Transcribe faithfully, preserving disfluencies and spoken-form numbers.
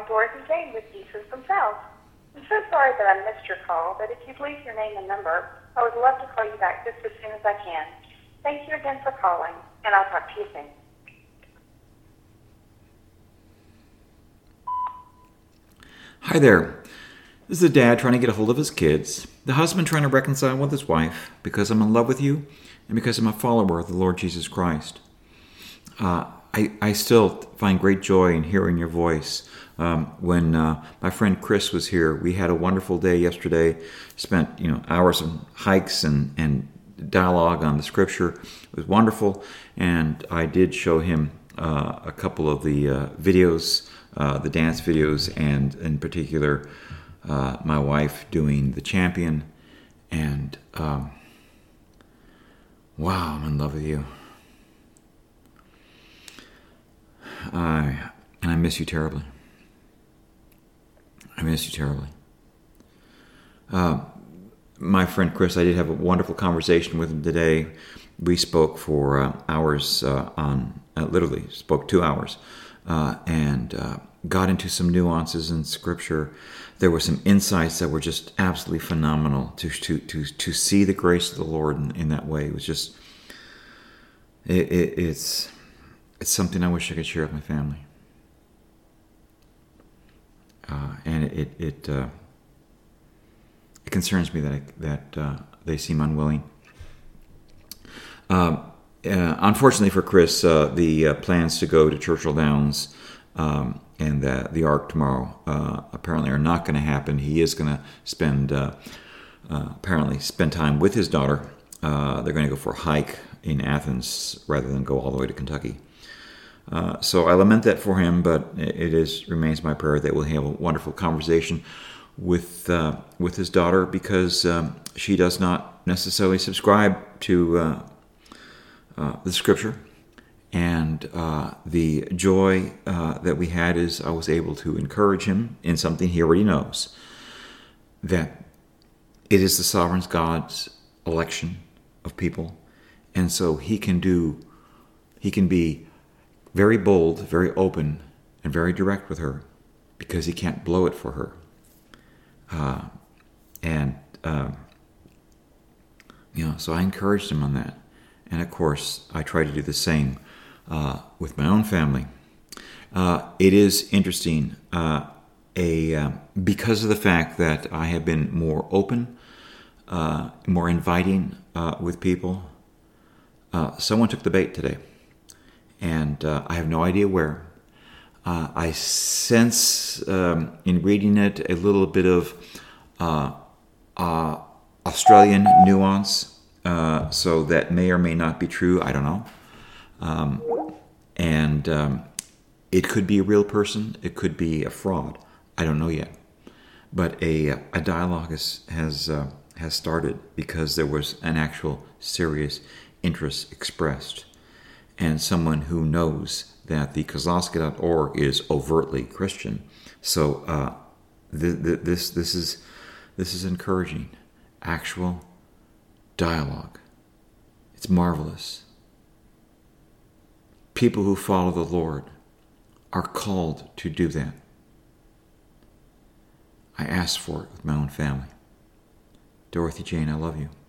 Dorothy Jane with Jesus themselves. I'm so sorry that I missed your call, but if you'd leave your name and number, I would love to call you back just as soon as I can. Thank you again for calling, and I'll talk to you soon. Hi there. This is a dad trying to get a hold of his kids, the husband trying to reconcile with his wife because I'm in love with you and because I'm a follower of the Lord Jesus Christ. Uh, I, I still find great joy in hearing your voice. Um, when uh, my friend Chris was here, we had a wonderful day yesterday, spent you know hours of hikes and, and dialogue on the scripture. It was wonderful, and I did show him uh, a couple of the uh, videos, uh, the dance videos, and in particular, uh, my wife doing the champion, and um, wow, I'm in love with you. I and I miss you terribly. I miss you terribly. Uh, my friend Chris, I did have a wonderful conversation with him today. We spoke for uh, hours uh, on, uh, literally spoke two hours, uh, and uh, got into some nuances in Scripture. There were some insights that were just absolutely phenomenal. To to to to see the grace of the Lord in, in that way, it was just it, it, it's it's something I wish I could share with my family. Uh, and it it uh, it concerns me that I, that uh, they seem unwilling. Uh, uh, unfortunately for Chris, uh, the uh, plans to go to Churchill Downs um, and the, the Ark tomorrow uh, apparently are not going to happen. He is going to spend uh, uh, apparently spend time with his daughter. Uh, they're going to go for a hike in Athens rather than go all the way to Kentucky. Uh, so I lament that for him, but it is remains my prayer that we'll have a wonderful conversation with uh, with his daughter, because um, she does not necessarily subscribe to uh, uh, the Scripture, and uh, the joy uh, that we had is I was able to encourage him in something he already knows, that it is the sovereign God's election of people, and so he can do, he can be very bold, very open, and very direct with her, because he can't blow it for her. Uh, and, uh, you know, so I encouraged him on that. And of course, I try to do the same uh, with my own family. Uh, it is interesting, uh, a uh, because of the fact that I have been more open, uh, more inviting uh, with people, uh, someone took the bait today. And uh, I have no idea where. Uh, I sense um, in reading it a little bit of uh, uh, Australian nuance, uh, so that may or may not be true. I don't know. Um, and um, it could be a real person. It could be a fraud. I don't know yet. But a a dialogue has has uh, has started because there was an actual serious interest expressed. And someone who knows that the Kozlowski dot org is overtly Christian. So uh, th- th- this this is this is encouraging. Actual dialogue. It's marvelous. People who follow the Lord are called to do that. I asked for it with my own family. Dorothy Jane, I love you.